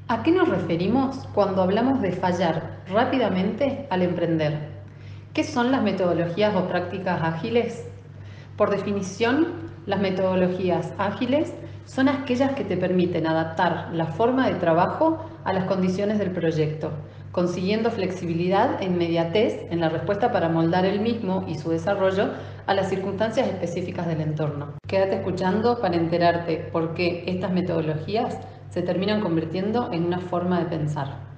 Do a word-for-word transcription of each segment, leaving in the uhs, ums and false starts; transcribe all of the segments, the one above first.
¿A qué nos referimos cuando hablamos de fallar rápidamente al emprender? ¿Qué son las metodologías o prácticas ágiles? Por definición, las metodologías ágiles son aquellas que te permiten adaptar la forma de trabajo a las condiciones del proyecto, consiguiendo flexibilidad e inmediatez en la respuesta para moldar el mismo y su desarrollo a las circunstancias específicas del entorno. Quédate escuchando para enterarte por qué estas metodologías se terminan convirtiendo en una forma de pensar.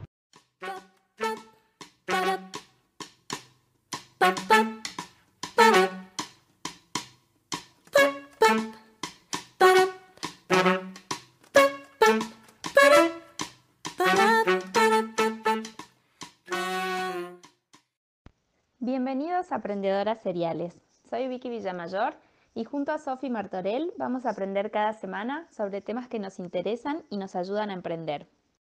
Bienvenidos a Aprendedoras Seriales. Soy Vicky Villamayor y junto a Sofi Martorell vamos a aprender cada semana sobre temas que nos interesan y nos ayudan a emprender.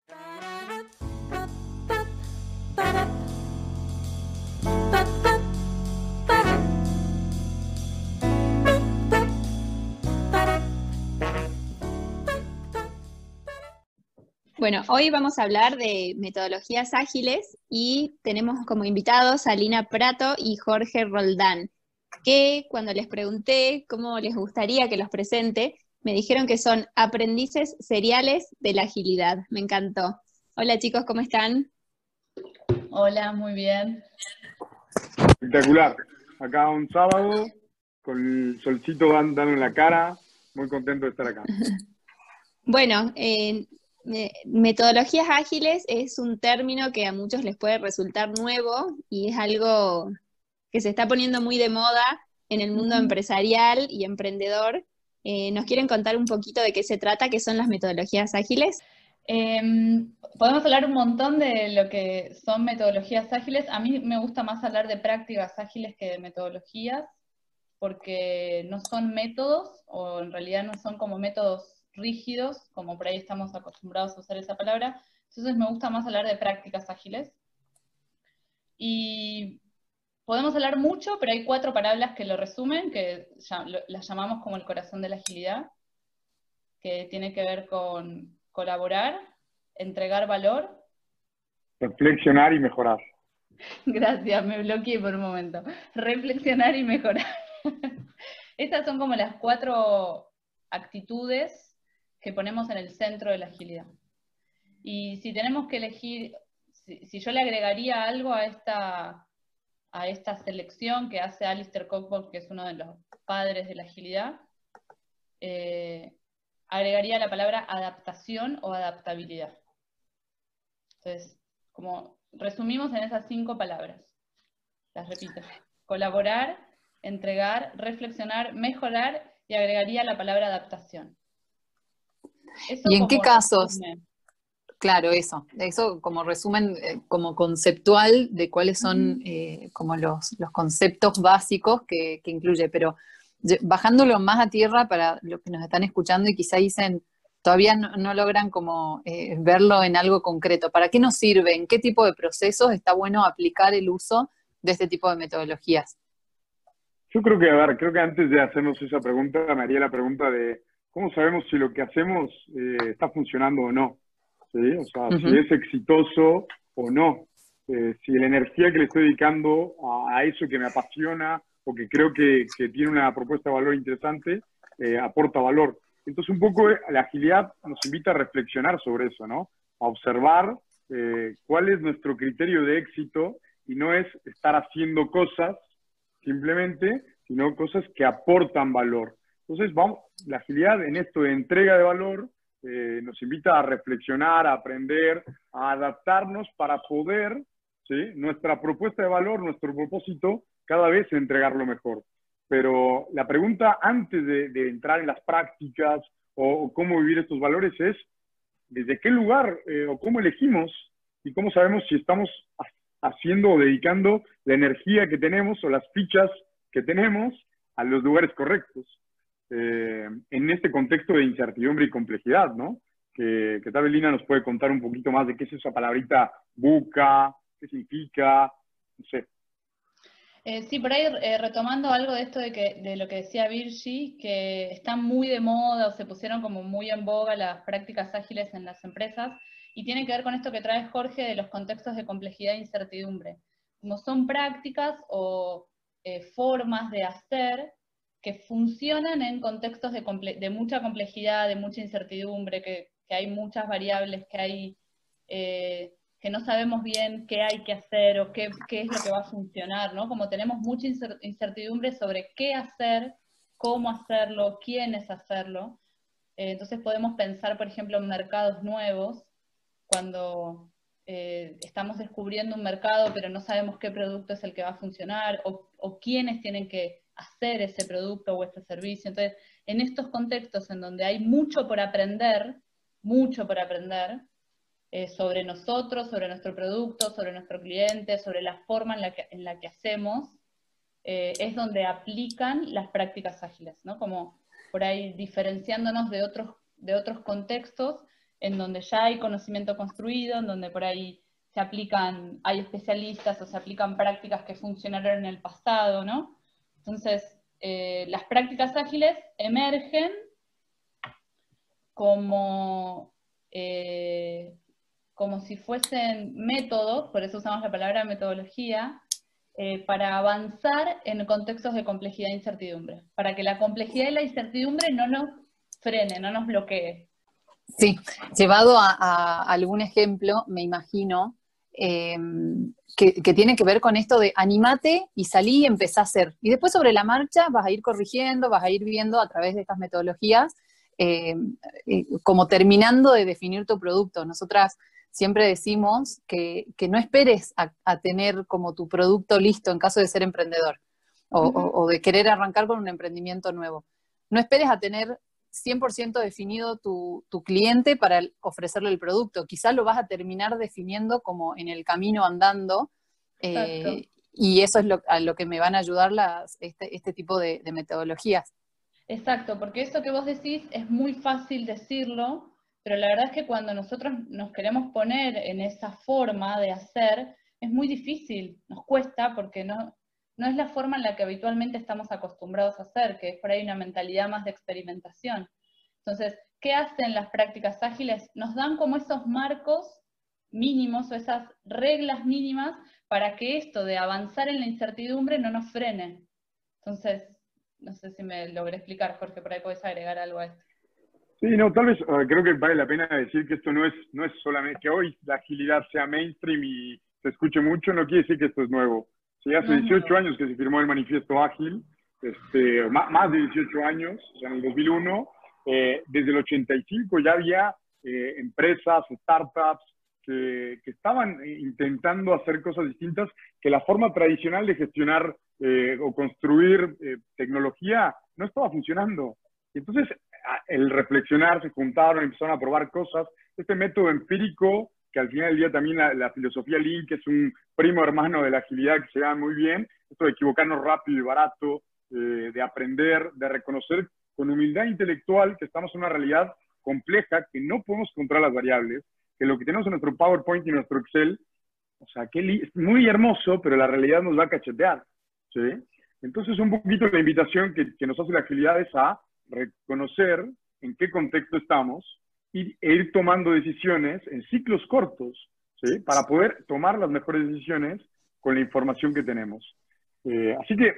Bueno, hoy vamos a hablar de metodologías ágiles y tenemos como invitados a Lina Prato y Jorge Roldán, que cuando les pregunté cómo les gustaría que los presente, me dijeron que son aprendices seriales de la agilidad. Me encantó. Hola chicos, ¿cómo están? Hola, muy bien. Espectacular. Acá un sábado, con el solcito dando en la cara, muy contento de estar acá. Bueno, eh, me- metodologías ágiles es un término que a muchos les puede resultar nuevo y es algo que se está poniendo muy de moda en el mundo Ujú. empresarial y emprendedor. Eh, ¿nos quieren contar un poquito de qué se trata, qué son las metodologías ágiles? Em, podemos hablar un montón de lo que son metodologías ágiles. A mí me gusta más hablar de prácticas ágiles que de metodologías, porque no son métodos, o en realidad no son como métodos rígidos, como por ahí estamos acostumbrados a usar esa palabra. Entonces me gusta más hablar de prácticas ágiles. Y podemos hablar mucho, pero hay cuatro palabras que lo resumen, que ya- lo- las llamamos como el corazón de la agilidad, que tiene que ver con colaborar, entregar valor. Reflexionar y mejorar. Gracias, me bloqueé por un momento. Reflexionar y mejorar. Estas son como las cuatro actitudes que ponemos en el centro de la agilidad. Y si tenemos que elegir, si, si yo le agregaría algo a esta, a esta selección que hace Alistair Cockburn, que es uno de los padres de la agilidad, eh, agregaría la palabra adaptación o adaptabilidad. Entonces, como resumimos en esas cinco palabras. Las repito. Colaborar, entregar, reflexionar, mejorar y agregaría la palabra adaptación. Eso ¿Y en qué como casos? resumen. Claro, eso, eso como resumen, eh, como conceptual de cuáles son Ujú. eh, como los, los conceptos básicos que, que incluye, pero lle- bajándolo más a tierra para los que nos están escuchando y quizá dicen, todavía no, no logran como eh, verlo en algo concreto. ¿Para qué nos sirve? ¿En qué tipo de procesos está bueno aplicar el uso de este tipo de metodologías? Yo creo que, a ver, creo que antes de hacernos esa pregunta, me haría la pregunta de cómo sabemos si lo que hacemos eh, está funcionando o no. ¿Sí? O sea, si Ujú. es exitoso o no. Eh, si la energía que le estoy dedicando a, a eso que me apasiona o que creo que, que tiene una propuesta de valor interesante, eh, aporta valor. Entonces, un poco eh, la agilidad nos invita a reflexionar sobre eso, ¿no? A observar eh, cuál es nuestro criterio de éxito y no es estar haciendo cosas simplemente, sino cosas que aportan valor. Entonces, vamos, la agilidad en esto de entrega de valor eh, nos invita a reflexionar, a aprender, a adaptarnos para poder, ¿sí? Nuestra propuesta de valor, nuestro propósito, cada vez entregarlo mejor. Pero la pregunta antes de, de entrar en las prácticas o, o, cómo vivir estos valores es, ¿desde qué lugar eh, o cómo elegimos y cómo sabemos si estamos haciendo o dedicando la energía que tenemos o las fichas que tenemos a los lugares correctos? Eh, en este contexto de incertidumbre y complejidad, ¿no? Que, que tal vez Lina nos puede contar un poquito más de qué es esa palabrita buca, qué significa, no sé. Eh, sí, por ahí eh, retomando algo de esto de, que, de lo que decía Virgi, que están muy de moda o se pusieron como muy en boga las prácticas ágiles en las empresas, y tiene que ver con esto que trae Jorge de los contextos de complejidad e incertidumbre. Como son prácticas o eh, formas de hacer que funcionan en contextos de, de mucha complejidad, de mucha incertidumbre, que, que hay muchas variables, que hay... Eh, que no sabemos bien qué hay que hacer o qué, qué es lo que va a funcionar, ¿no? Como tenemos mucha incertidumbre sobre qué hacer, cómo hacerlo, quiénes hacerlo, eh, entonces podemos pensar, por ejemplo, en mercados nuevos, cuando eh, estamos descubriendo un mercado pero no sabemos qué producto es el que va a funcionar, o, o quiénes tienen que hacer ese producto o ese servicio. Entonces, en estos contextos en donde hay mucho por aprender, mucho por aprender, Eh, sobre nosotros, sobre nuestro producto, sobre nuestro cliente, sobre la forma en la que, en la que hacemos, eh, es donde aplican las prácticas ágiles, ¿no? Como por ahí diferenciándonos de otros, de otros contextos en donde ya hay conocimiento construido, en donde por ahí se aplican, hay especialistas o se aplican prácticas que funcionaron en el pasado, ¿no? Entonces, eh, las prácticas ágiles emergen como... Eh, como si fuesen métodos, por eso usamos la palabra metodología, eh, para avanzar en contextos de complejidad e incertidumbre, para que la complejidad y la incertidumbre no nos frene, no nos bloquee. Sí, llevado a, a algún ejemplo, me imagino, eh, que, que tiene que ver con esto de animate y salí y empezá a hacer. Y después sobre la marcha vas a ir corrigiendo, vas a ir viendo a través de estas metodologías, eh, eh, como terminando de definir tu producto. Nosotras siempre decimos que, que no esperes a, a tener como tu producto listo en caso de ser emprendedor o, uh-huh. o, o de querer arrancar con un emprendimiento nuevo. No esperes a tener cien por ciento definido tu, tu cliente para ofrecerle el producto. Quizás lo vas a terminar definiendo como en el camino andando, eh, y eso es lo, a lo que me van a ayudar las, este, este tipo de, de metodologías. Exacto, porque eso que vos decís es muy fácil decirlo, pero la verdad es que cuando nosotros nos queremos poner en esa forma de hacer, es muy difícil, nos cuesta, porque no, no es la forma en la que habitualmente estamos acostumbrados a hacer, que es por ahí una mentalidad más de experimentación. Entonces, ¿qué hacen las prácticas ágiles? Nos dan como esos marcos mínimos o esas reglas mínimas para que esto de avanzar en la incertidumbre no nos frene. Entonces, no sé si me logré explicar, Jorge, por ahí podés agregar algo a esto. Sí, no, tal vez uh, creo que vale la pena decir que esto no es, no es solamente que hoy la agilidad sea mainstream y se escuche mucho, no quiere decir que esto es nuevo. Sí, hace dieciocho años que se firmó el Manifiesto Ágil, este, más, más de dieciocho años, o sea, en el dos mil uno, eh, desde el ochenta y cinco ya había eh, empresas, startups, que, que estaban intentando hacer cosas distintas, que la forma tradicional de gestionar eh, o construir eh, tecnología no estaba funcionando. Y entonces, el reflexionar, se juntaron, empezaron a probar cosas. Este método empírico, que al final del día también la, la filosofía Lean, que es un primo hermano de la agilidad, que se llama muy bien, esto de equivocarnos rápido y barato, eh, de aprender, de reconocer con humildad intelectual que estamos en una realidad compleja, que no podemos controlar las variables, que lo que tenemos en nuestro PowerPoint y nuestro Excel, o sea, que es muy hermoso, pero la realidad nos va a cachetear, ¿sí? Entonces, un poquito la invitación que, que nos hace la agilidad es a reconocer en qué contexto estamos y, e ir tomando decisiones en ciclos cortos, ¿sí? Para poder tomar las mejores decisiones con la información que tenemos. Eh, así que,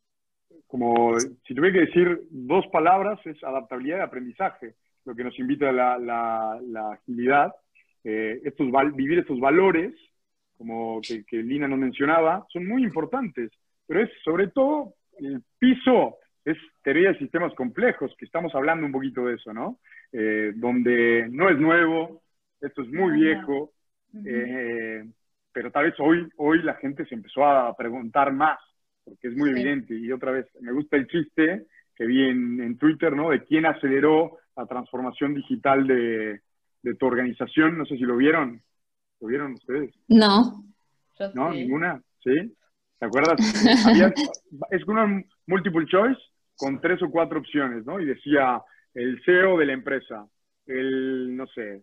como si tuviera que decir dos palabras, es adaptabilidad y aprendizaje, lo que nos invita la, la, la agilidad. Eh, estos vivir estos valores, como que, que Lina nos mencionaba, son muy importantes, pero es sobre todo el piso, es teoría de sistemas complejos, que estamos hablando un poquito de eso, ¿no? Eh, donde no es nuevo, esto es muy viejo, eh, pero tal vez hoy, hoy la gente se empezó a preguntar más, porque es muy sí. evidente. Y otra vez, me gusta el chiste que vi en, en Twitter, ¿no? De quién aceleró la transformación digital de, de tu organización. No sé si lo vieron. ¿Lo vieron ustedes? No. ¿No? Sí. ¿Ninguna? ¿Sí? ¿Te acuerdas? Había, es una multiple choice con tres o cuatro opciones, ¿no? Y decía el C E O de la empresa, el, no sé,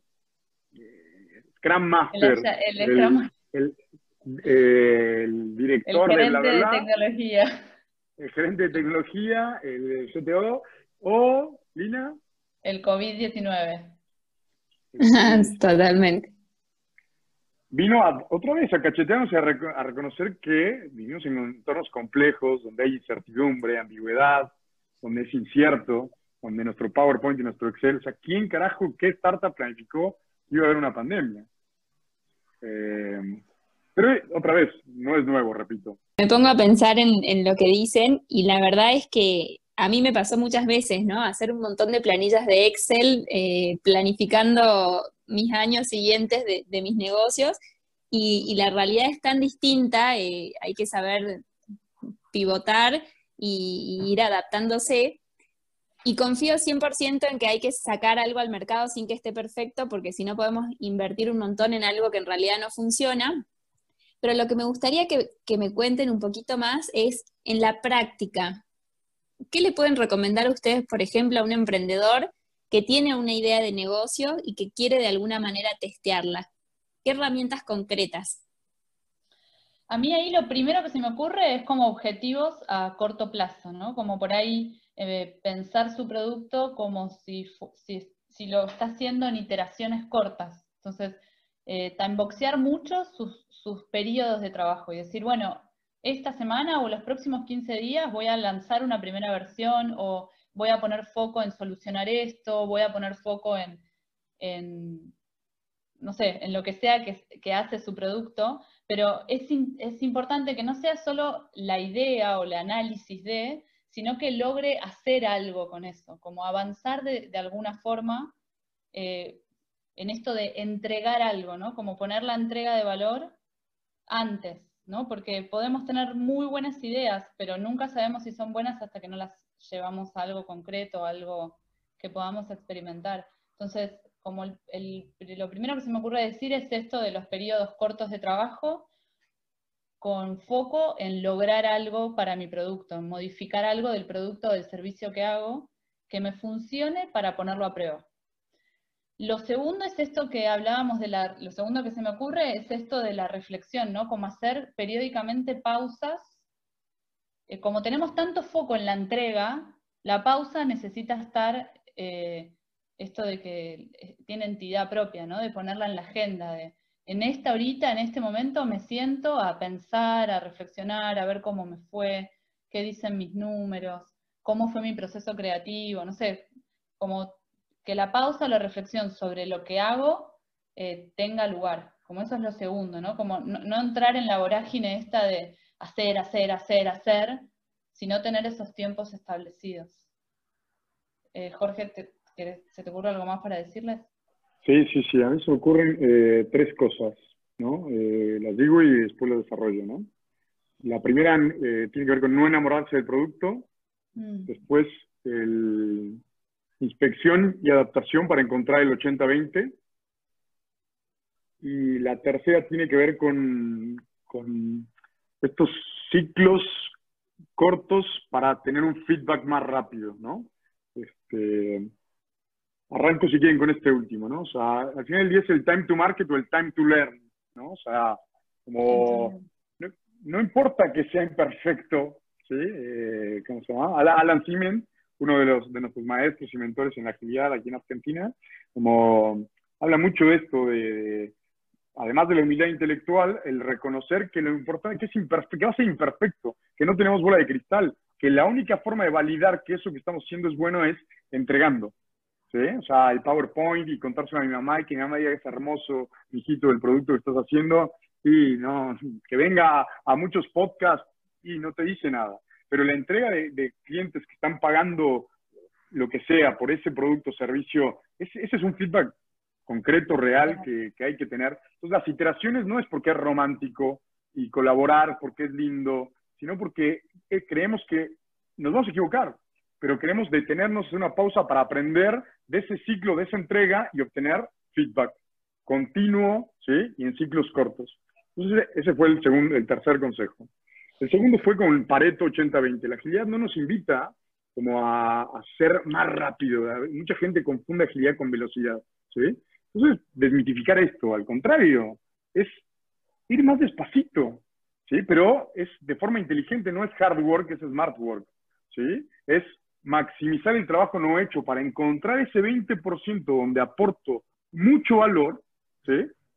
Scrum Master, el, el, el, el, eh, el director el de bla, bla, bla, de tecnología. El gerente de tecnología, el C T O, o, Lina, el COVID diecinueve. Totalmente. vino a, otra vez a cachetearnos y a, rec a reconocer que vivimos en entornos complejos, donde hay incertidumbre, ambigüedad, donde es incierto, donde nuestro PowerPoint y nuestro Excel, o sea, ¿quién carajo, qué startup planificó que iba a haber una pandemia? Eh, pero otra vez, no es nuevo, repito. Me pongo a pensar en, en lo que dicen y la verdad es que a mí me pasó muchas veces, ¿no? Hacer un montón de planillas de Excel, eh, planificando mis años siguientes de, de mis negocios y, y la realidad es tan distinta, eh, hay que saber pivotar y, y ir adaptándose. Y confío cien por ciento en que hay que sacar algo al mercado sin que esté perfecto, porque si no podemos invertir un montón en algo que en realidad no funciona. Pero lo que me gustaría que, que me cuenten un poquito más es en la práctica. ¿Qué le pueden recomendar a ustedes, por ejemplo, a un emprendedor que tiene una idea de negocio y que quiere de alguna manera testearla? ¿Qué herramientas concretas? A mí ahí lo primero que se me ocurre es como objetivos a corto plazo, ¿no? Como por ahí eh, pensar su producto como si, si, si lo está haciendo en iteraciones cortas. Entonces, eh, timeboxear mucho sus, sus periodos de trabajo y decir, bueno, esta semana o los próximos quince días voy a lanzar una primera versión o voy a poner foco en solucionar esto, voy a poner foco en, en no sé, en lo que sea que, que hace su producto, pero es, es importante que no sea solo la idea o el análisis de, sino que logre hacer algo con eso, como avanzar de, de alguna forma eh, en esto de entregar algo, ¿no? Como poner la entrega de valor antes, ¿no? Porque podemos tener muy buenas ideas, pero nunca sabemos si son buenas hasta que no las llevamos a algo concreto, a algo que podamos experimentar. Entonces, como el, el, lo primero que se me ocurre decir es esto de los periodos cortos de trabajo, con foco en lograr algo para mi producto, en modificar algo del producto o del servicio que hago, que me funcione para ponerlo a prueba. Lo segundo es esto que hablábamos de la, lo segundo que se me ocurre es esto de la reflexión, ¿no? Como hacer periódicamente pausas. Eh, como tenemos tanto foco en la entrega, la pausa necesita estar, eh, esto de que tiene entidad propia, ¿no? De ponerla en la agenda, de en esta horita, en este momento me siento a pensar, a reflexionar, a ver cómo me fue, qué dicen mis números, cómo fue mi proceso creativo, no sé, como que la pausa o la reflexión sobre lo que hago eh, tenga lugar, como eso es lo segundo, ¿no? Como no, no entrar en la vorágine esta de hacer, hacer, hacer, hacer, sino tener esos tiempos establecidos. Eh, Jorge, ¿te, te, ¿se te ocurre algo más para decirles? Sí, sí, sí, a mí se me ocurren eh, tres cosas, ¿no? Eh, las digo y después lo desarrollo, ¿no? La primera eh, tiene que ver con no enamorarse del producto, mm. después el, inspección y adaptación para encontrar el ochenta veinte, y la tercera tiene que ver con, con estos ciclos cortos para tener un feedback más rápido, ¿no? Este, arranco si quieren con este último, ¿no? O sea, al final del día es el time to market o el time to learn, ¿no? O sea, como no, no importa que sea imperfecto, ¿sí? Eh, ¿Cómo se llama? Alan Siemens, uno de, los, de nuestros maestros y mentores en la agilidad aquí en Argentina, como habla mucho de esto, de, de además de la humildad intelectual, el reconocer que lo importante es que, es imperfecto, que va a ser imperfecto, que no tenemos bola de cristal, que la única forma de validar que eso que estamos haciendo es bueno es entregando. ¿Sí? O sea, el PowerPoint y contárselo a mi mamá y que mi mamá diga que es hermoso, mijito, el producto que estás haciendo, y no, que venga a muchos podcasts y no te dice nada. Pero la entrega de, de clientes que están pagando lo que sea por ese producto o servicio, ese, ese es un feedback concreto, real, que, que hay que tener. Entonces, las iteraciones no es porque es romántico y colaborar porque es lindo, sino porque eh, creemos que nos vamos a equivocar, pero queremos detenernos en una pausa para aprender de ese ciclo, de esa entrega y obtener feedback continuo, ¿sí? Y en ciclos cortos. Entonces, ese fue el, segundo, el tercer consejo. El segundo fue con Pareto ochenta veinte. La agilidad no nos invita como a, a ser más rápido. Mucha gente confunde agilidad con velocidad, ¿sí? Entonces, desmitificar esto, al contrario, es ir más despacito, ¿sí? Pero es de forma inteligente, no es hard work, es smart work, ¿sí? Es maximizar el trabajo no hecho para encontrar ese veinte por ciento donde aporto mucho valor, ¿sí?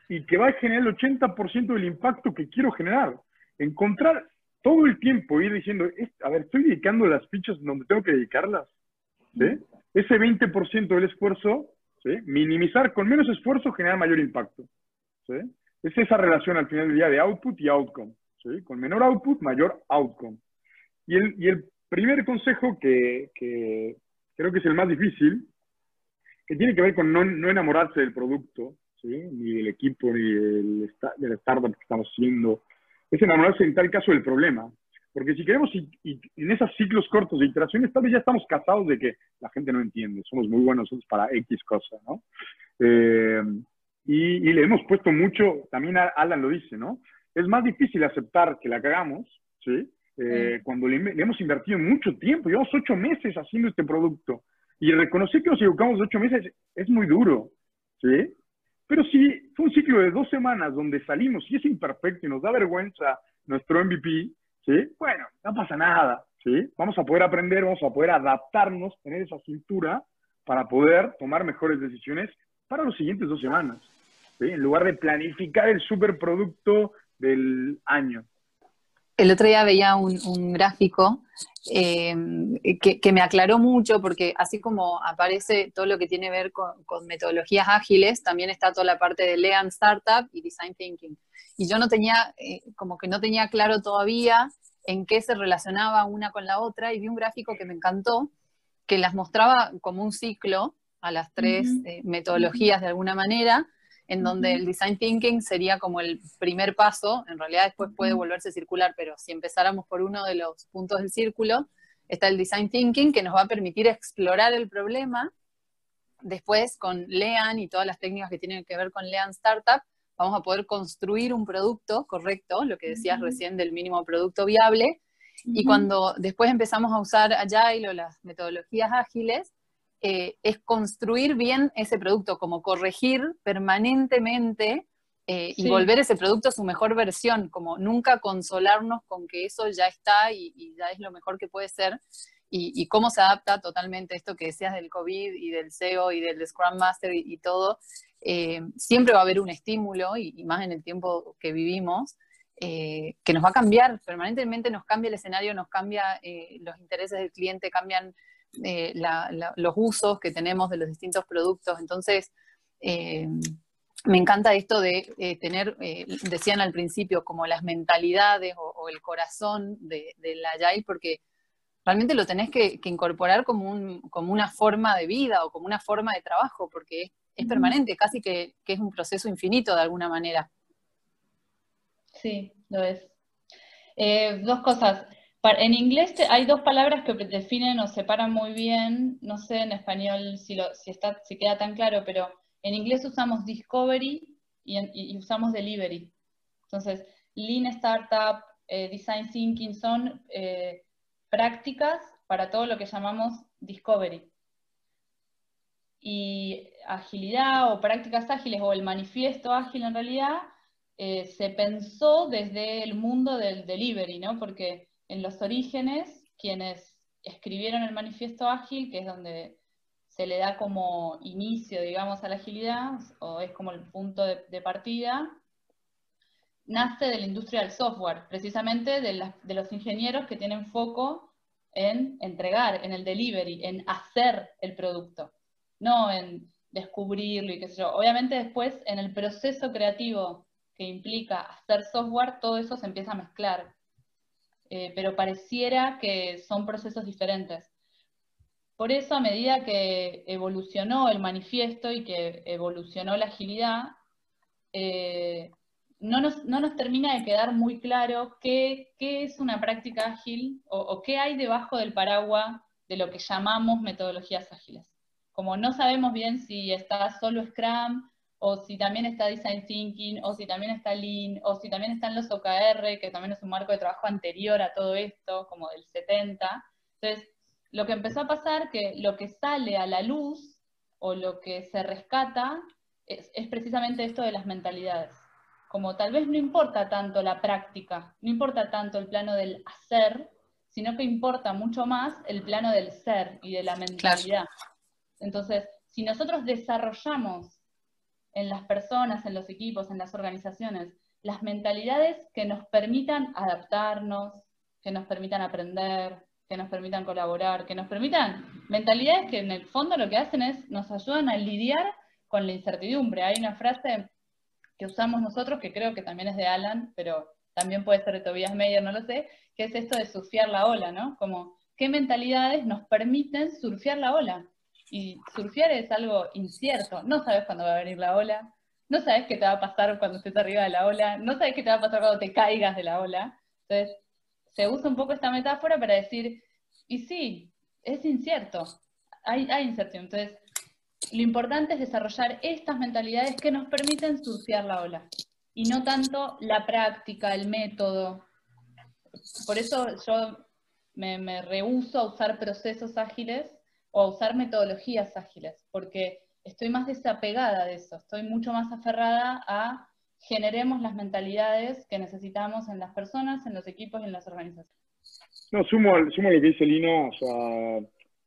y que va a generar el ochenta por ciento del impacto que quiero generar. Encontrar todo el tiempo, ir diciendo, a ver, estoy dedicando las fichas donde tengo que dedicarlas, ¿sí? Ese veinte por ciento del esfuerzo, ¿sí? Minimizar con menos esfuerzo genera mayor impacto, ¿sí? Es esa relación al final del día de output y outcome, ¿sí? Con menor output, mayor outcome. Y el, y el primer consejo que, que creo que es el más difícil, que tiene que ver con no, no enamorarse del producto, ¿sí? Ni del equipo, ni del, de la startup que estamos haciendo, es enamorarse en tal caso del problema. Porque si queremos, y, y en esos ciclos cortos de iteraciones, tal vez ya estamos casados de que la gente no entiende, somos muy buenos para X cosa, ¿no? Eh, y, y le hemos puesto mucho, también Alan lo dice, ¿no? Es más difícil aceptar que la cagamos, ¿sí? Eh, sí. Cuando le, le hemos invertido mucho tiempo, llevamos ocho meses haciendo este producto, y reconocer que nos equivocamos ocho meses es muy duro, ¿sí? Pero si fue un ciclo de dos semanas donde salimos y es imperfecto y nos da vergüenza nuestro M V P, ¿sí? Bueno, no pasa nada, ¿sí? Vamos a poder aprender, vamos a poder adaptarnos, tener esa cintura para poder tomar mejores decisiones para las siguientes dos semanas, ¿sí? En lugar de planificar el superproducto del año. El otro día veía un, un gráfico eh, que, que me aclaró mucho, porque así como aparece todo lo que tiene que ver con, con metodologías ágiles, también está toda la parte de Lean Startup y Design Thinking. Y yo no tenía, eh, como que no tenía claro todavía en qué se relacionaba una con la otra, y vi un gráfico que me encantó, que las mostraba como un ciclo a las tres uh-huh. eh, metodologías uh-huh. de alguna manera, en donde uh-huh. el Design Thinking sería como el primer paso. En realidad después uh-huh. puede volverse circular, pero si empezáramos por uno de los puntos del círculo, está el Design Thinking, que nos va a permitir explorar el problema. Después, con Lean y todas las técnicas que tienen que ver con Lean Startup, vamos a poder construir un producto correcto, lo que decías uh-huh. recién del mínimo producto viable, uh-huh. y cuando después empezamos a usar Agile o las metodologías ágiles, Eh, es construir bien ese producto, como corregir permanentemente eh, sí. y volver ese producto a su mejor versión, como nunca consolarnos con que eso ya está y, y ya es lo mejor que puede ser, y, y cómo se adapta totalmente esto que decías del COVID y del S E O y del Scrum Master y, y todo. Eh, siempre va a haber un estímulo, y, y más en el tiempo que vivimos, eh, que nos va a cambiar, permanentemente nos cambia el escenario, nos cambia eh, los intereses del cliente, cambian Eh, la, la, los usos que tenemos de los distintos productos. Entonces, eh, me encanta esto de eh, tener, eh, decían al principio, como las mentalidades o, o el corazón de, de la Agile, porque realmente lo tenés que, que incorporar como, un, como una forma de vida o como una forma de trabajo, porque es, es permanente, casi que, que es un proceso infinito de alguna manera. Sí, lo es. Eh, dos cosas. En inglés hay dos palabras que definen o separan muy bien, no sé en español si, lo, si, está, si queda tan claro, pero en inglés usamos discovery y, en, y usamos delivery. Entonces, Lean Startup, eh, Design Thinking son eh, prácticas para todo lo que llamamos discovery. Y agilidad o prácticas ágiles o el manifiesto ágil en realidad eh, se pensó desde el mundo del delivery, ¿no? Porque en los orígenes, quienes escribieron el manifiesto ágil, que es donde se le da como inicio, digamos, a la agilidad, o es como el punto de, de partida, nace de la industria del software, precisamente de, la, de los ingenieros que tienen foco en entregar, en el delivery, en hacer el producto, no en descubrirlo y qué sé yo. Obviamente después, en el proceso creativo que implica hacer software, todo eso se empieza a mezclar. Eh, pero pareciera que son procesos diferentes. Por eso, a medida que evolucionó el manifiesto y que evolucionó la agilidad, eh, no, nos, no nos termina de quedar muy claro qué, qué es una práctica ágil o, o qué hay debajo del paraguas de lo que llamamos metodologías ágiles. Como no sabemos bien si está solo Scrum, o si también está Design Thinking, o si también está Lean, o si también están los O K R, que también es un marco de trabajo anterior a todo esto, como del setenta. Entonces, lo que empezó a pasar, que lo que sale a la luz, o lo que se rescata, es, es precisamente esto de las mentalidades. Como tal vez no importa tanto la práctica, no importa tanto el plano del hacer, sino que importa mucho más el plano del ser y de la mentalidad. Entonces, si nosotros desarrollamos en las personas, en los equipos, en las organizaciones, las mentalidades que nos permitan adaptarnos, que nos permitan aprender, que nos permitan colaborar, que nos permitan mentalidades que en el fondo lo que hacen es nos ayudan a lidiar con la incertidumbre. Hay una frase que usamos nosotros, que creo que también es de Alan, pero también puede ser de Tobias Meyer, no lo sé, que es esto de surfear la ola, ¿no? Como, ¿qué mentalidades nos permiten surfear la ola? Y surfear es algo incierto, no sabes cuándo va a venir la ola, no sabes qué te va a pasar cuando estés arriba de la ola, no sabes qué te va a pasar cuando te caigas de la ola. Entonces, se usa un poco esta metáfora para decir, y sí, es incierto, hay, hay incertidumbre. Entonces, lo importante es desarrollar estas mentalidades que nos permiten surfear la ola, y no tanto la práctica, el método. Por eso yo me, me rehúso a usar procesos ágiles o a usar metodologías ágiles, porque estoy más desapegada de eso, estoy mucho más aferrada a generemos las mentalidades que necesitamos en las personas, en los equipos y en las organizaciones. No, sumo, al- sumo a lo que dice Lina, o sea,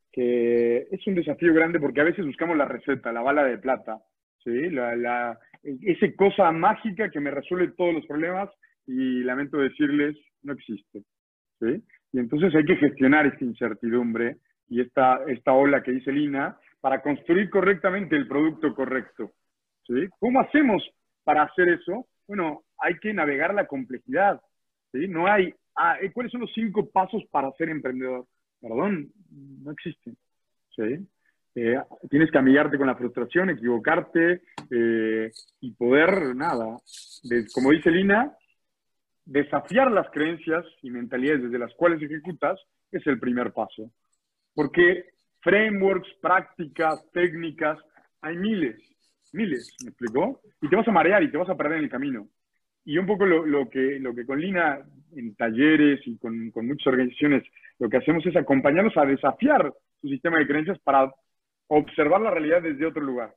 que es un desafío grande porque a veces buscamos la receta, la bala de plata, ¿sí? La, la, esa cosa mágica que me resuelve todos los problemas y lamento decirles, no existe, ¿sí? Y entonces hay que gestionar esta incertidumbre y esta, esta ola que dice Lina para construir correctamente el producto correcto, ¿sí? ¿Cómo hacemos para hacer eso? Bueno, hay que navegar la complejidad, ¿sí? No hay, ah, ¿cuáles son los cinco pasos para ser emprendedor? Perdón, no existen, ¿sí? Eh, tienes que amigarte con la frustración, equivocarte eh, y poder, nada, de, como dice Lina, desafiar las creencias y mentalidades desde las cuales ejecutas es el primer paso. Porque frameworks, prácticas, técnicas, hay miles, miles, ¿me explicó? Y te vas a marear y te vas a perder en el camino. Y un poco lo, lo, que, lo que con Lina en talleres y con, con muchas organizaciones lo que hacemos es acompañarlos a desafiar su sistema de creencias para observar la realidad desde otro lugar.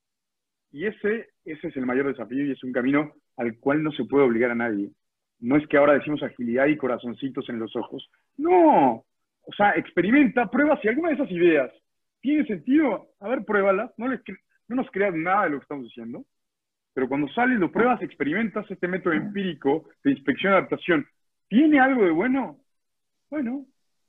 Y ese, ese es el mayor desafío y es un camino al cual no se puede obligar a nadie. No es que ahora decimos agilidad y corazoncitos en los ojos. No. O sea, experimenta, prueba si alguna de esas ideas tiene sentido. A ver, pruébalas. No, les, no nos creas nada de lo que estamos diciendo. Pero cuando sales, lo pruebas, experimentas este método empírico de inspección y adaptación. ¿Tiene algo de bueno? Bueno,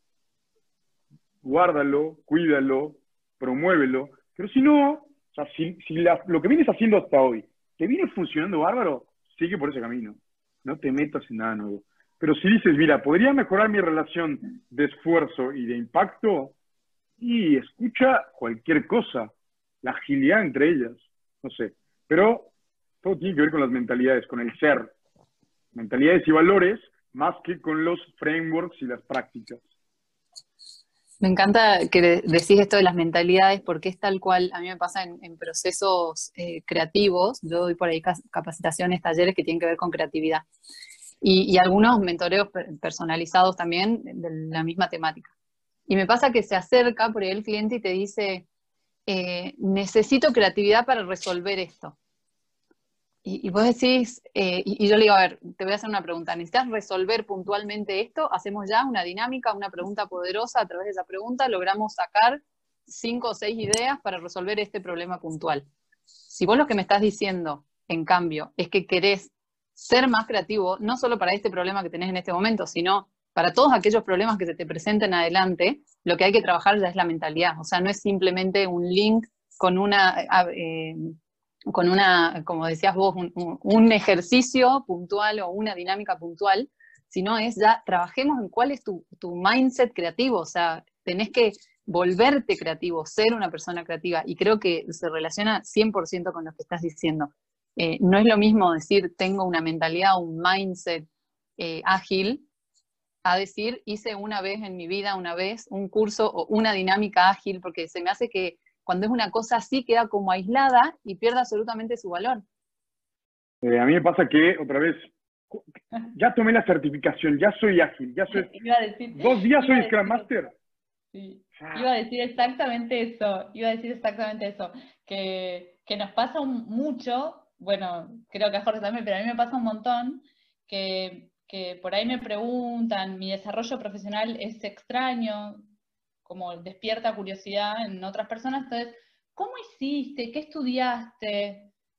guárdalo, cuídalo, promuévelo. Pero si no, o sea, si, si la, lo que vienes haciendo hasta hoy te viene funcionando bárbaro, sigue por ese camino. No te metas en nada nuevo. Pero si dices, mira, podría mejorar mi relación de esfuerzo y de impacto, y escucha cualquier cosa, la agilidad entre ellas, no sé. Pero todo tiene que ver con las mentalidades, con el ser. Mentalidades y valores, más que con los frameworks y las prácticas. Me encanta que decís esto de las mentalidades porque es tal cual, a mí me pasa en, en procesos eh, creativos, yo doy por ahí capacitaciones, talleres que tienen que ver con creatividad y, y algunos mentoreos personalizados también de la misma temática. Y me pasa que se acerca por ahí el cliente y te dice, eh, necesito creatividad para resolver esto. Y, y vos decís, eh, y, y yo le digo, a ver, te voy a hacer una pregunta, ¿necesitas resolver puntualmente esto? Hacemos ya una dinámica, una pregunta poderosa, a través de esa pregunta logramos sacar cinco o seis ideas para resolver este problema puntual. Si vos lo que me estás diciendo, en cambio, es que querés ser más creativo, no solo para este problema que tenés en este momento, sino para todos aquellos problemas que se te presenten adelante, lo que hay que trabajar ya es la mentalidad. O sea, no es simplemente un link con una... Eh, con una, como decías vos, un, un ejercicio puntual o una dinámica puntual, sino es ya, trabajemos en cuál es tu, tu mindset creativo, o sea, tenés que volverte creativo, ser una persona creativa, y creo que se relaciona cien por ciento con lo que estás diciendo. Eh, no es lo mismo decir, tengo una mentalidad, un mindset eh, ágil, a decir, hice una vez en mi vida, una vez, un curso o una dinámica ágil, porque se me hace que cuando es una cosa así queda como aislada y pierde absolutamente su valor. Eh, a mí me pasa que, otra vez, ya tomé la certificación, ya soy ágil, ya soy... Iba a decir, dos días soy decir, Scrum Master. Sí, iba a decir exactamente eso, iba a decir exactamente eso, que, que nos pasa un, mucho, bueno, creo que a Jorge también, pero a mí me pasa un montón, que, que por ahí me preguntan, mi desarrollo profesional es extraño, como despierta curiosidad en otras personas, entonces, ¿cómo hiciste? ¿Qué estudiaste?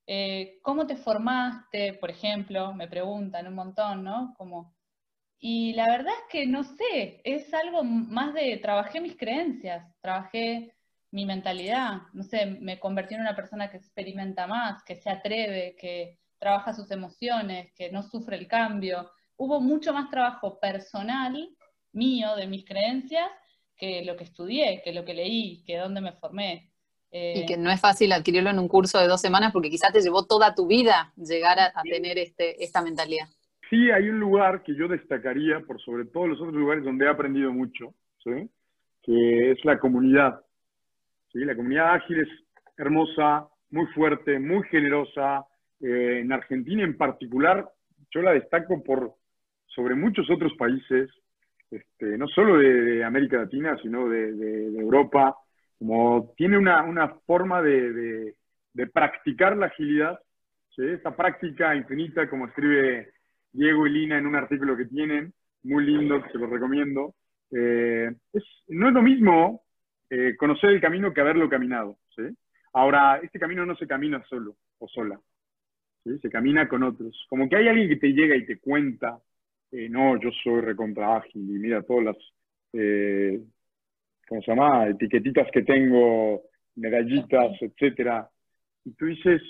Eh, ¿Cómo te formaste, por ejemplo? Me preguntan un montón, ¿no? Como, y la verdad es que no sé, es algo más de, trabajé mis creencias, trabajé mi mentalidad, no sé, me convertí en una persona que experimenta más, que se atreve, que trabaja sus emociones, que no sufre el cambio. Hubo mucho más trabajo personal mío, de mis creencias, que lo que estudié, que lo que leí, que dónde me formé. Y que Eh, no es fácil adquirirlo en un curso de dos semanas porque quizás te llevó toda tu vida llegar a, a tener este, esta mentalidad. Sí, hay un lugar que yo destacaría por sobre todos los otros lugares donde he aprendido mucho, ¿sí? Que es la comunidad. ¿Sí? La comunidad ágil es hermosa, muy fuerte, muy generosa. Eh, en Argentina en particular, yo la destaco por sobre muchos otros países, este, no solo de, de América Latina, sino de, de, de Europa, como tiene una, una forma de, de, de practicar la agilidad, ¿sí? Esta práctica infinita, como escribe Diego y Lina en un artículo que tienen, muy lindo, que se los recomiendo. Eh, es, no es lo mismo eh, conocer el camino que haberlo caminado, ¿sí? Ahora, este camino no se camina solo o sola, ¿sí? Se camina con otros. Como que hay alguien que te llega y te cuenta, eh, no, yo soy recontra ágil y mira todas las, eh, ¿cómo se llama? Etiquetitas que tengo, medallitas, etcétera. Y tú dices,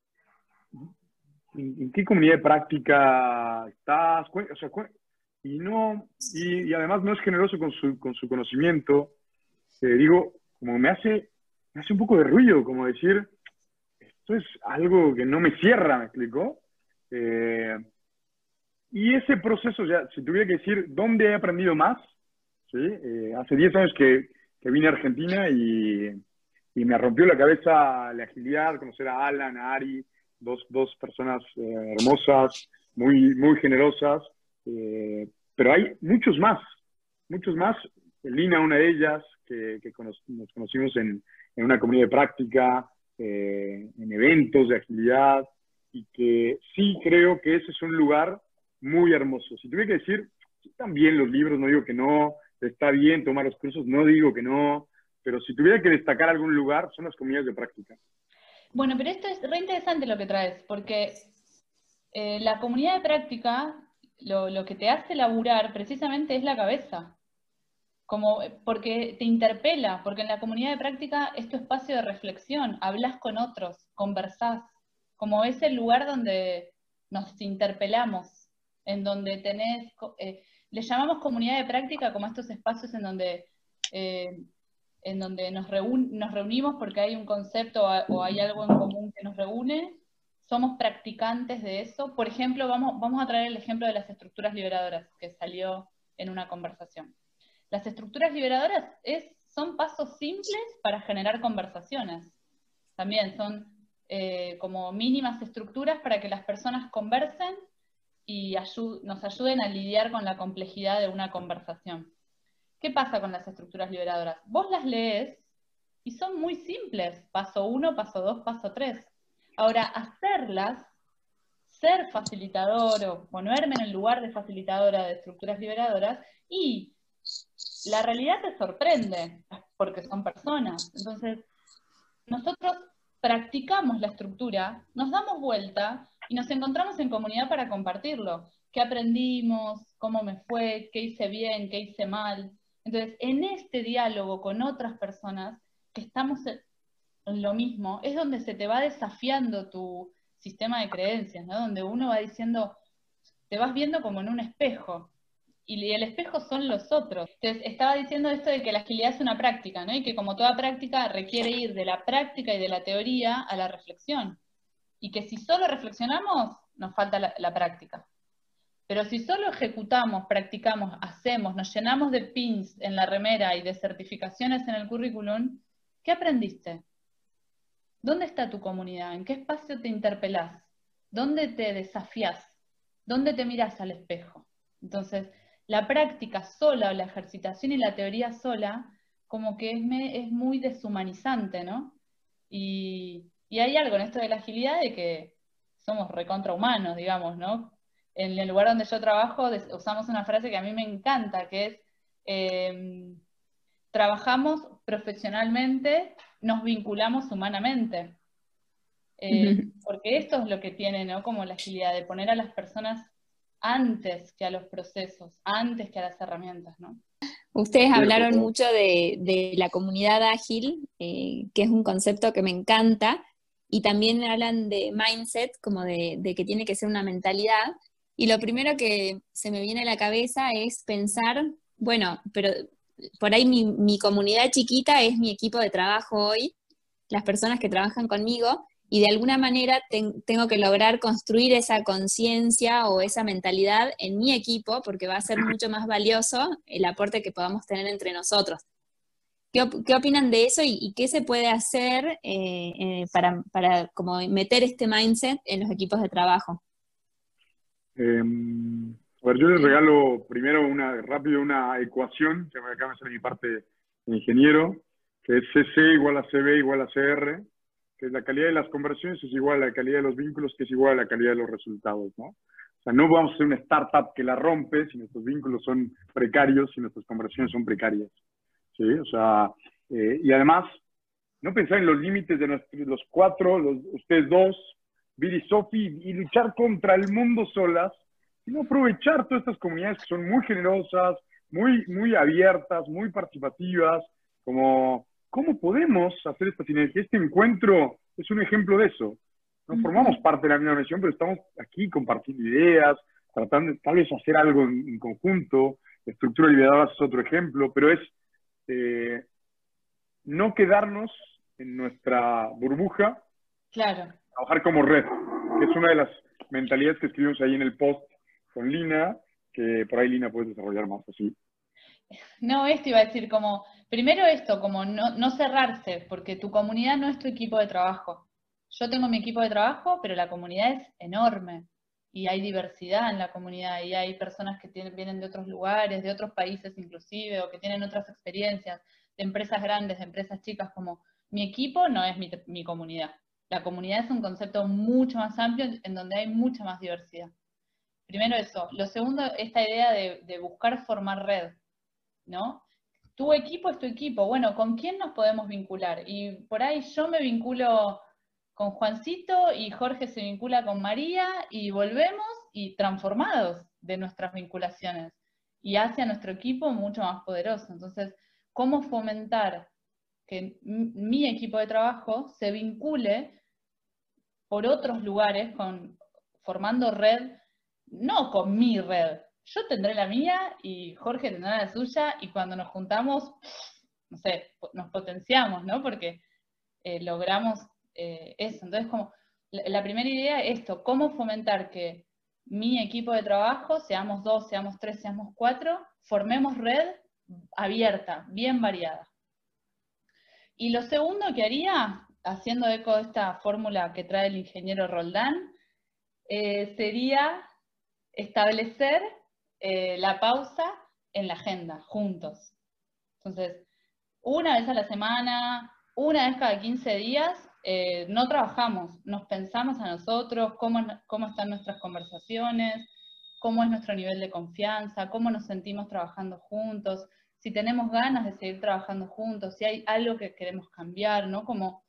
¿en, en qué comunidad de práctica estás? O sea, y, no, y, y además no es generoso con su, con su conocimiento. Eh, digo, como me hace, me hace un poco de ruido, como decir, esto es algo que no me cierra, ¿me explicó? Eh, y ese proceso, ya, si tuviera que decir dónde he aprendido más, ¿sí? Eh, hace diez años que, que vine a Argentina y, y me rompió la cabeza la agilidad, conocer a Alan, a Ari, dos, dos personas eh, hermosas, muy, muy generosas, eh, pero hay muchos más, muchos más. Lina, una de ellas, que, que cono nos conocimos en, en, una comunidad de práctica, eh, en eventos de agilidad, y que sí creo que ese es un lugar muy hermoso. Si tuviera que decir, también los libros, no digo que no, está bien tomar los cursos, no digo que no, pero si tuviera que destacar algún lugar, son las comunidades de práctica. Bueno, pero esto es re interesante lo que traes, porque eh, la comunidad de práctica, lo, lo que te hace laburar precisamente es la cabeza. Como, porque te interpela, porque en la comunidad de práctica es tu espacio de reflexión, hablas con otros, conversás, como es el lugar donde nos interpelamos, en donde tenés, eh, le llamamos comunidad de práctica como estos espacios en donde, eh, en donde nos, reun, nos reunimos porque hay un concepto o hay algo en común que nos reúne, somos practicantes de eso. Por ejemplo, vamos, vamos a traer el ejemplo de las estructuras liberadoras, que salió en una conversación. Las estructuras liberadoras es, son pasos simples para generar conversaciones. También son eh, como mínimas estructuras para que las personas conversen y ayud nos ayuden a lidiar con la complejidad de una conversación. ¿Qué pasa con las estructuras liberadoras? Vos las lees y son muy simples. Paso uno, paso dos, paso tres. Ahora, hacerlas, ser facilitador o ponerme en el lugar de facilitadora de estructuras liberadoras y la realidad te sorprende, porque son personas. Entonces, nosotros practicamos la estructura, nos damos vuelta y nos encontramos en comunidad para compartirlo. ¿Qué aprendimos? ¿Cómo me fue? ¿Qué hice bien? ¿Qué hice mal? Entonces, en este diálogo con otras personas que estamos en lo mismo, es donde se te va desafiando tu sistema de creencias, ¿no? Donde uno va diciendo, te vas viendo como en un espejo. Y el espejo son los otros. Entonces, estaba diciendo esto de que la agilidad es una práctica, ¿no? Y que como toda práctica requiere ir de la práctica y de la teoría a la reflexión. Y que si solo reflexionamos, nos falta la, la práctica. Pero si solo ejecutamos, practicamos, hacemos, nos llenamos de pins en la remera y de certificaciones en el currículum, ¿qué aprendiste? ¿Dónde está tu comunidad? ¿En qué espacio te interpelás? ¿Dónde te desafías? ¿Dónde te mirás al espejo? Entonces, la práctica sola o la ejercitación y la teoría sola, como que es, me, es muy deshumanizante, ¿no? Y, y hay algo en esto de la agilidad de que somos recontrahumanos, digamos, ¿no? En el lugar donde yo trabajo usamos una frase que a mí me encanta, que es, eh, trabajamos profesionalmente, nos vinculamos humanamente. Eh, Ujú. porque esto es lo que tiene, ¿no? Como la agilidad, de poner a las personas antes que a los procesos, antes que a las herramientas, ¿no? Ustedes Sí, hablaron total. mucho de, de la comunidad ágil, eh, que es un concepto que me encanta, y también hablan de mindset, como de, de que tiene que ser una mentalidad. Y lo primero que se me viene a la cabeza es pensar, bueno, pero por ahí mi, mi comunidad chiquita es mi equipo de trabajo hoy, las personas que trabajan conmigo, y de alguna manera ten- tengo que lograr construir esa conciencia o esa mentalidad en mi equipo, porque va a ser mucho más valioso el aporte que podamos tener entre nosotros. ¿Qué, op- qué opinan de eso y, y qué se puede hacer eh, eh, para, para como meter este mindset en los equipos de trabajo? Eh, a ver, yo les regalo primero una, rápido una ecuación, que acá me sale mi parte de ingeniero, que es C C igual a C B igual a C R, que es la calidad de las conversiones es igual a la calidad de los vínculos, que es igual a la calidad de los resultados, ¿no? O sea, no vamos a ser una startup que la rompe si nuestros vínculos son precarios, si nuestras conversiones son precarias, ¿sí? O sea, eh, y además, no pensar en los límites de nuestros, los cuatro, los, ustedes dos, Viri y Sofi, y luchar contra el mundo solas, sino aprovechar todas estas comunidades que son muy generosas, muy, muy abiertas, muy participativas, como cómo podemos hacer esta sinergia. Este encuentro es un ejemplo de eso. No formamos parte de la misma organización, pero estamos aquí compartiendo ideas, tratando de tal vez hacer algo en, en conjunto. Estructura liderada es otro ejemplo, pero es eh, no quedarnos en nuestra burbuja, Claro. trabajar como red, que es una de las mentalidades que escribimos ahí en el post con Lina, que por ahí Lina puede desarrollar más así. No, esto iba a decir como, primero esto, como no, no cerrarse, porque tu comunidad no es tu equipo de trabajo. Yo tengo mi equipo de trabajo, pero la comunidad es enorme y hay diversidad en la comunidad y hay personas que tienen, vienen de otros lugares, de otros países inclusive, o que tienen otras experiencias, de empresas grandes, de empresas chicas, como mi equipo no es mi, mi comunidad. La comunidad es un concepto mucho más amplio en donde hay mucha más diversidad. Primero eso. Lo segundo, esta idea de, de buscar formar red, ¿no? Tu equipo es tu equipo. Bueno, ¿con quién nos podemos vincular? Y por ahí yo me vinculo con Juancito y Jorge se vincula con María y volvemos y transformados de nuestras vinculaciones y hacia nuestro equipo mucho más poderoso. Entonces, ¿cómo fomentar que mi equipo de trabajo se vincule por otros lugares, con, formando red, no con mi red? Yo tendré la mía y Jorge tendrá la suya y cuando nos juntamos, no sé, nos potenciamos, ¿no? Porque eh, logramos eh, eso. Entonces, como la, la primera idea es esto, cómo fomentar que mi equipo de trabajo, seamos dos, seamos tres, seamos cuatro, formemos red abierta, bien variada. Y lo segundo que haría, haciendo eco de esta fórmula que trae el ingeniero Roldán, eh, sería establecer eh, la pausa en la agenda, juntos. Entonces, una vez a la semana, una vez cada quince días, eh, no trabajamos, nos pensamos a nosotros, cómo, cómo están nuestras conversaciones, cómo es nuestro nivel de confianza, cómo nos sentimos trabajando juntos, si tenemos ganas de seguir trabajando juntos, si hay algo que queremos cambiar, ¿no? Como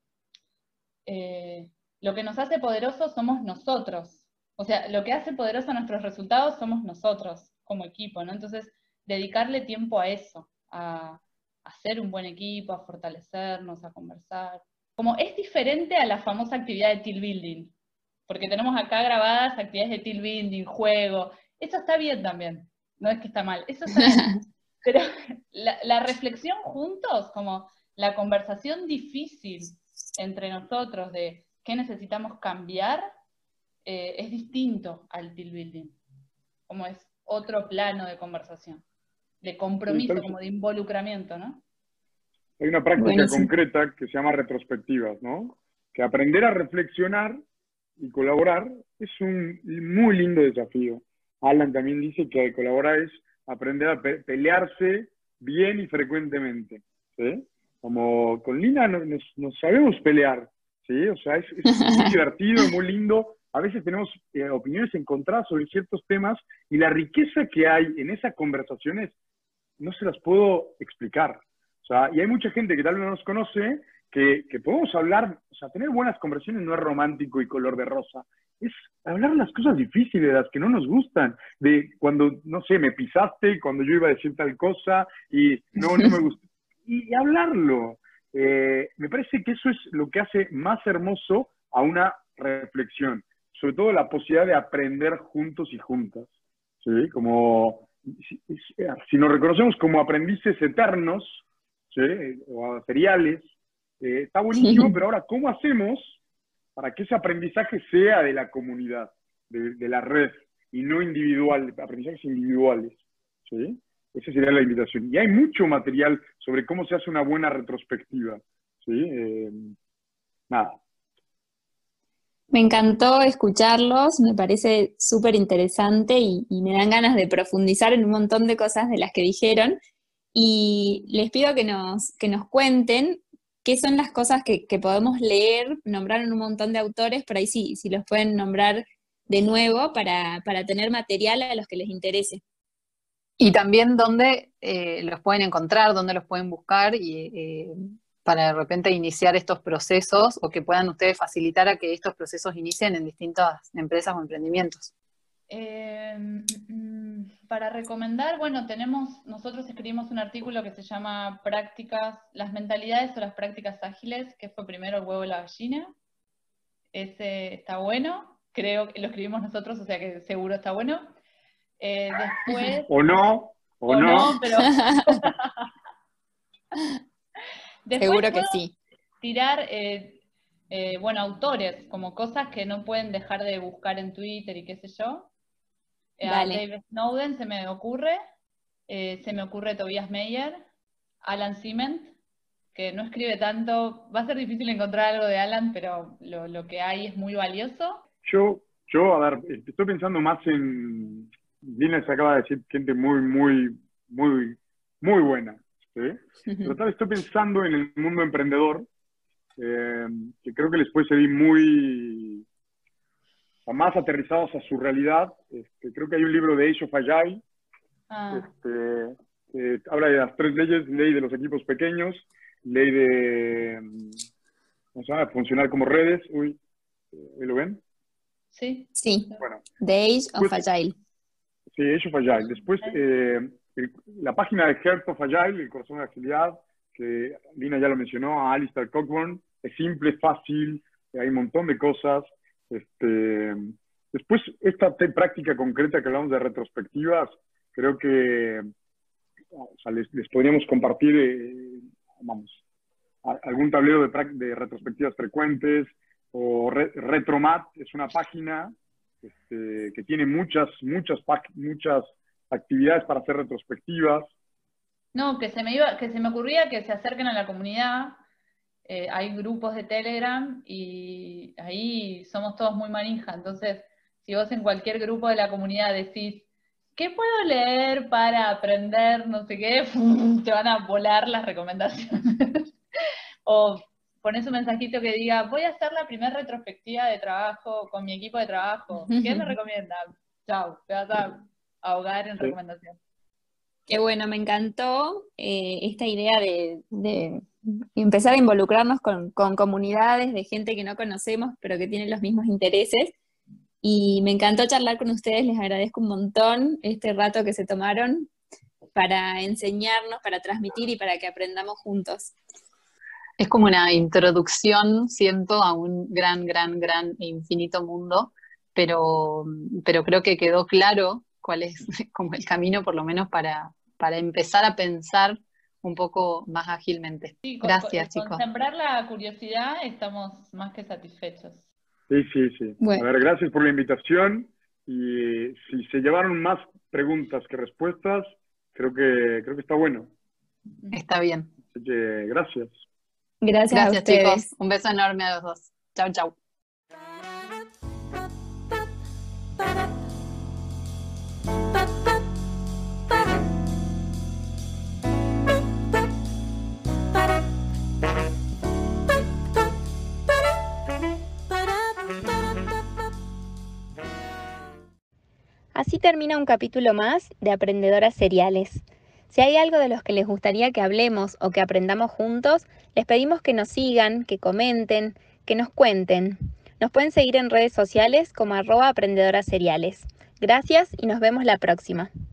eh, lo que nos hace poderosos somos nosotros. O sea, lo que hace poderosos a nuestros resultados somos nosotros como equipo, ¿no? Entonces, dedicarle tiempo a eso, a, a ser un buen equipo, a fortalecernos, a conversar. Como es diferente a la famosa actividad de team building, porque tenemos acá grabadas actividades de team building, juego. Eso está bien también, no es que está mal, eso está bien. Pero la, la reflexión juntos, como la conversación difícil entre nosotros de qué necesitamos cambiar, eh, es distinto al team building. Como es otro plano de conversación, de compromiso, como de involucramiento, ¿no? Hay una práctica Buenísimo. concreta que se llama retrospectivas, ¿no? Que aprender a reflexionar y colaborar es un muy lindo desafío. Alan también dice que colaborar es aprender a pe pelearse bien y frecuentemente, ¿sí? Como con Lina nos, nos, nos sabemos pelear, ¿sí? O sea, es, es muy divertido, muy lindo. A veces tenemos eh, opiniones encontradas sobre ciertos temas y la riqueza que hay en esas conversaciones no se las puedo explicar. O sea, y hay mucha gente que tal vez no nos conoce que, que podemos hablar, o sea, tener buenas conversaciones no es romántico y color de rosa, es hablar las cosas difíciles, las que no nos gustan, de cuando, no sé, me pisaste, cuando yo iba a decir tal cosa, y no, no me gustó, y, y hablarlo. Eh, me parece que eso es lo que hace más hermoso a una reflexión, sobre todo la posibilidad de aprender juntos y juntas, ¿sí? Como, si, si nos reconocemos como aprendices eternos, ¿sí? O seriales, eh, está buenísimo, pero ahora, ¿cómo hacemos para que ese aprendizaje sea de la comunidad, de, de la red, y no individual, aprendizajes individuales, ¿sí? Esa sería la invitación. Y hay mucho material sobre cómo se hace una buena retrospectiva, ¿sí? Eh, nada. Me encantó escucharlos, me parece súper interesante y, y me dan ganas de profundizar en un montón de cosas de las que dijeron. Y les pido que nos, que nos cuenten qué son las cosas que, que podemos leer. Nombraron un montón de autores, por ahí sí, si los pueden nombrar de nuevo para, para tener material a los que les interese. Y también dónde eh, los pueden encontrar, dónde los pueden buscar y eh, para de repente iniciar estos procesos o que puedan ustedes facilitar a que estos procesos inicien en distintas empresas o emprendimientos. Eh, para recomendar, bueno, tenemos, nosotros escribimos un artículo que se llama Prácticas, las mentalidades o las prácticas ágiles, que fue primero el huevo y la gallina. Ese está bueno, creo que lo escribimos nosotros, o sea que seguro está bueno. Eh, después... O no, o, o no. no, pero... Después seguro que puedo sí. tirar, eh, eh, bueno, autores, como cosas que no pueden dejar de buscar en Twitter y qué sé yo. Eh, a Dale. David Snowden se me ocurre, eh, se me ocurre Tobias Meyer, Alan Cement, que no escribe tanto, va a ser difícil encontrar algo de Alan, pero lo, lo que hay es muy valioso. Yo, yo, a ver, estoy pensando más en... Lina se acaba de decir gente muy, muy, muy, muy buena, ¿sí? Pero tal vez estoy pensando en el mundo emprendedor, eh, que creo que les puede servir muy... más aterrizados a su realidad. Este, creo que hay un libro de Age of Agile, Ah. este, que habla de las tres leyes: ley de los equipos pequeños, ley de, ¿cómo se llama?, funcionar como redes. Uy, ¿ahí lo ven? Sí. Sí, Bueno, The Age of pues, Agile. sí, Age of Agile. Después, eh, el, la página de Heart of Agile, el corazón de la agilidad, que Lina ya lo mencionó, a Alistair Cockburn, es simple, fácil, hay un montón de cosas. Este, después, esta práctica concreta que hablamos de retrospectivas, creo que o sea, les, les podríamos compartir, eh, vamos, a, algún tablero de, de retrospectivas frecuentes, o Re, Retromat es una página este, que tiene muchas, muchas, muchas actividades para hacer retrospectivas. No, que se me iba, que se me ocurría que se acerquen a la comunidad. Eh, hay grupos de Telegram y ahí somos todos muy manija. Entonces, si vos en cualquier grupo de la comunidad decís, ¿qué puedo leer para aprender no sé qué? Te van a volar las recomendaciones. O pones un mensajito que diga, voy a hacer la primera retrospectiva de trabajo con mi equipo de trabajo. ¿Qué me recomiendan? Chau, te vas a ahogar en Sí. recomendaciones. Qué bueno, me encantó eh, esta idea de, de empezar a involucrarnos con, con comunidades de gente que no conocemos, pero que tienen los mismos intereses. Y me encantó charlar con ustedes, les agradezco un montón este rato que se tomaron para enseñarnos, para transmitir y para que aprendamos juntos. Es como una introducción, siento, a un gran, gran, gran e infinito mundo, pero, pero creo que quedó claro cuál es como el camino, por lo menos para, para empezar a pensar un poco más ágilmente. Sí, con, Gracias, con, chicos. Con sembrar la curiosidad estamos más que satisfechos. Sí, sí, sí. Bueno. A ver, gracias por la invitación. Y si se llevaron más preguntas que respuestas, creo que, creo que está bueno. Está bien. Así que gracias. Gracias, Gracias, a ustedes. chicos. Un beso enorme a los dos. Chau, chau. Así termina un capítulo más de Aprendedoras Seriales. Si hay algo de los que les gustaría que hablemos o que aprendamos juntos, les pedimos que nos sigan, que comenten, que nos cuenten. Nos pueden seguir en redes sociales como arroba aprendedoras seriales. Gracias y nos vemos la próxima.